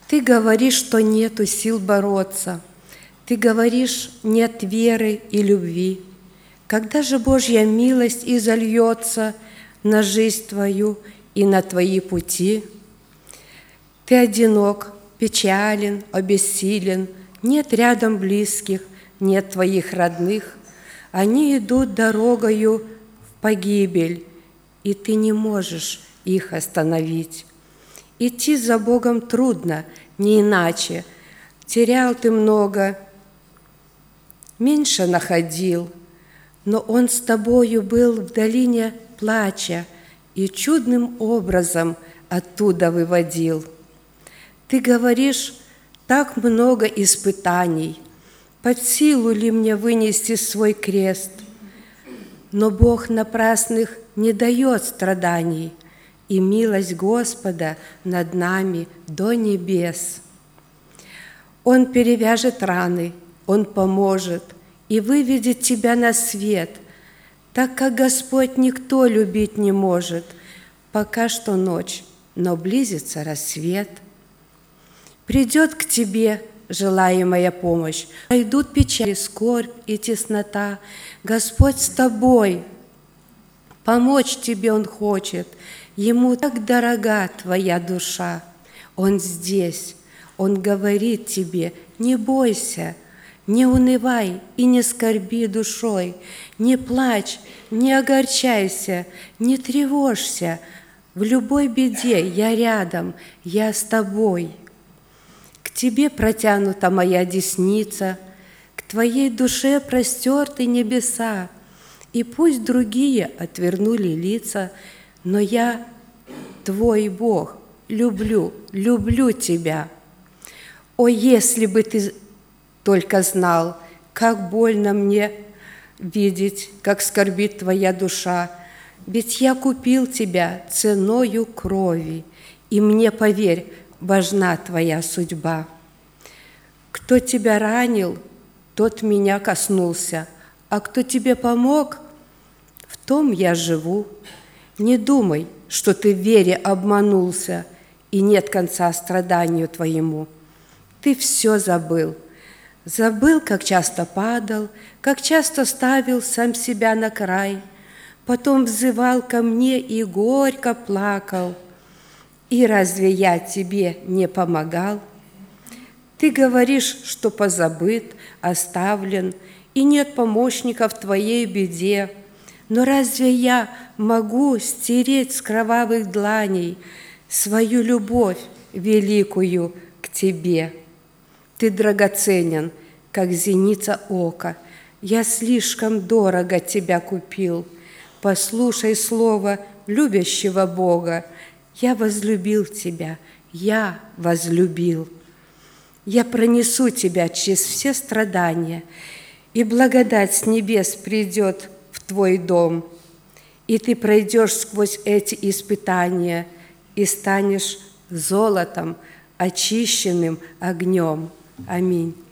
Ты говоришь, что нету сил бороться. Ты говоришь, нет веры и любви. Когда же Божья милость изольется на жизнь твою и на твои пути? Ты одинок, печален, обессилен, нет рядом близких, нет твоих родных. Они идут дорогою в погибель, и ты не можешь их остановить. Идти за Богом трудно, не иначе. Терял ты много, меньше находил, но Он с тобою был в долине плача и чудным образом оттуда выводил. Ты говоришь, так много испытаний, под силу ли мне вынести свой крест? Но Бог напрасных не дает страданий, и милость Господа над нами до небес. Он перевяжет раны, Он поможет и выведет тебя на свет, так как Господь никто любить не может. Пока что ночь, но близится рассвет. Придет к тебе желаемая помощь, пройдут печали, скорбь и теснота. Господь с тобой, помочь тебе Он хочет, Ему так дорога твоя душа. Он здесь, Он говорит тебе, не бойся, не унывай и не скорби душой, не плачь, не огорчайся, не тревожься. В любой беде я рядом, я с тобой. К тебе протянута моя десница, к твоей душе простерты небеса, и пусть другие отвернули лица, но я, твой Бог, люблю, люблю тебя. О, если бы ты только знал, как больно мне видеть, как скорбит твоя душа, ведь я купил тебя ценою крови, и мне, поверь, важна твоя судьба. Кто тебя ранил, тот меня коснулся, а кто тебе помог, в том я живу. Не думай, что ты в вере обманулся, и нет конца страданию твоему. Ты все забыл. Забыл, как часто падал, как часто ставил сам себя на край, потом взывал ко мне и горько плакал. И разве я тебе не помогал? Ты говоришь, что позабыт, оставлен, и нет помощника в твоей беде. Но разве я могу стереть с кровавых дланей свою любовь великую к тебе? Ты драгоценен, как зеница ока. Я слишком дорого тебя купил. Послушай слово любящего Бога. Я возлюбил тебя, я возлюбил. Я пронесу тебя через все страдания, и благодать с небес придет в твой дом, и ты пройдешь сквозь эти испытания и станешь золотом, очищенным огнем. Аминь.